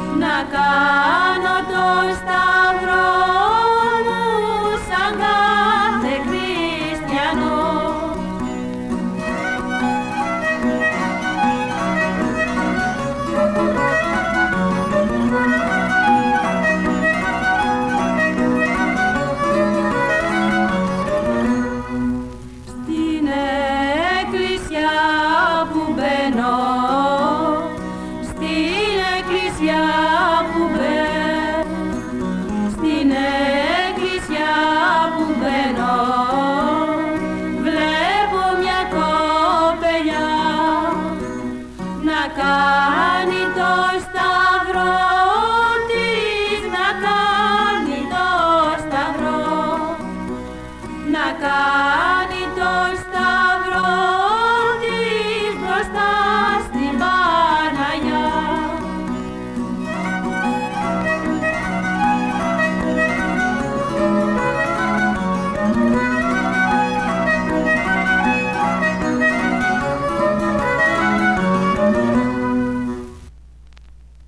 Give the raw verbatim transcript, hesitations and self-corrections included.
να κάνω το σταυρό μου σαν κάθε χριστιανό. Στην εκκλησιά που μπαίνω, στην εκκλησιά που μπαίνω, στην εκκλησιά που μπαίνω, βλέπω μια κοπελιά να κάνει το σταυρό της, να κάνει το σταυρό, να κάνει